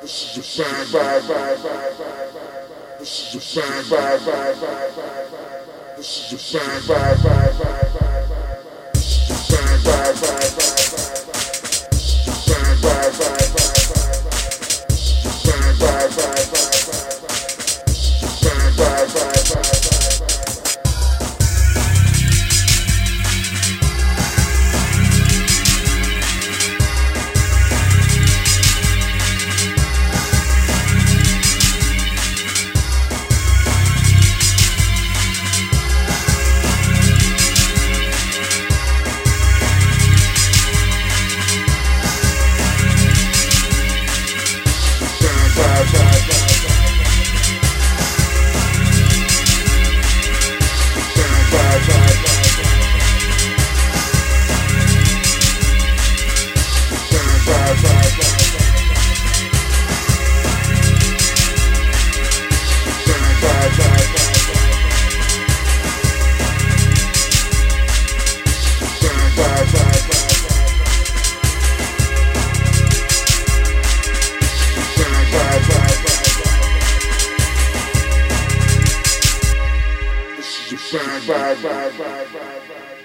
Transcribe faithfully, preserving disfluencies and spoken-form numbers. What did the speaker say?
This is a bang, bang, bang, bang, bang, bang. This is a bang, bang, bang, bang, bang, bang. This is a bang, bang, bang, bang, bang, bang. This is a bang, bang, bang, bang, bang, bang. This is a bang, bang, bang, bang, bang, bang. This is a bang, bang, bang, bang, bang, bang. This is a bang, bang, bang, bang, bang, bang. Bang, bang, bang, bang, bang, bang.